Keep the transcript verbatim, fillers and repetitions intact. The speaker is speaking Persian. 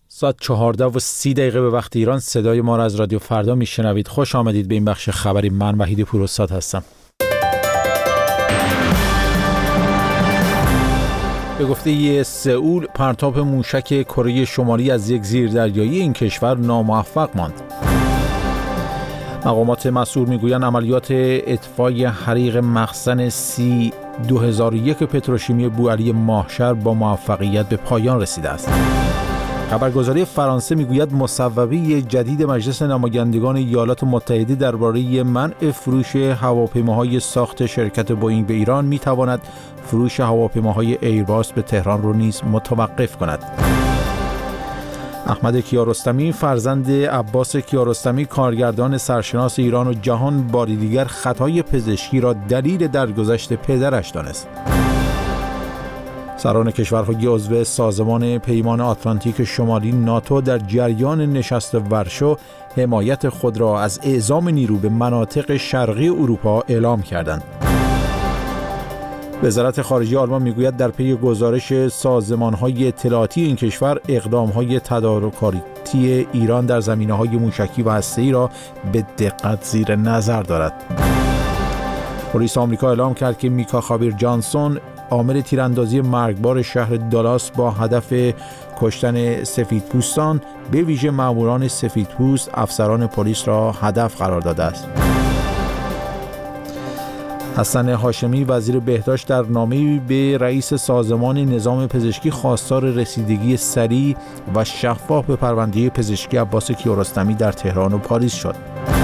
ساعت چهارده و سی دقیقه به وقت ایران. صدای ما را از رادیو فردا میشنوید. خوش آمدید به این بخش خبری. من وحید پوراستاد هستم. به گفته سئول، پرتاب موشک کره شمالی از یک زیردریایی این کشور ناموفق ماند. مقامات مسئول میگویند عملیات اطفای حریق مخزن سی دو هزار و یک پتروشیمی بوعلی ماهشهر با موفقیت به پایان رسیده است. خبرگزاری فرانسه میگوید مصوبه جدید مجلس نمایندگان ایالات متحده درباره منع فروش هواپیماهای ساخت شرکت بوئینگ به ایران میتواند فروش هواپیماهای ایرباس به تهران را نیز متوقف کند. احمد کیارستمی فرزند عباس کیارستمی کارگردان سرشناس ایران و جهان باری دیگر خطای پزشکی را دلیل درگذشت پدرش دانست. سران کشورهای عضو سازمان پیمان آتلانتیک شمالی ناتو در جریان نشست ورشو حمایت خود را از اعزام نیرو به مناطق شرقی اروپا اعلام کردند. وزارت خارجه آلمان میگوید در پی گزارش سازمان‌های اطلاعاتی این کشور اقدام‌های تدارکاتی ایران در زمینه‌های موشکی و هسته‌ای را به دقت زیر نظر دارد. پلیس آمریکا اعلام کرد که میکا خابیر جانسون، عامل تیراندازی مرگبار شهر دالاس با هدف کشتن سفیدپوستان، به ویژه ماموران سفیدپوست، افسران پلیس را هدف قرار داده است. حسن هاشمی وزیر بهداشت در نامه‌ای به رئیس سازمان نظام پزشکی خواستار رسیدگی سریع و شفاف به پرونده پزشکی عباس کیارستمی در تهران و پاریس شد.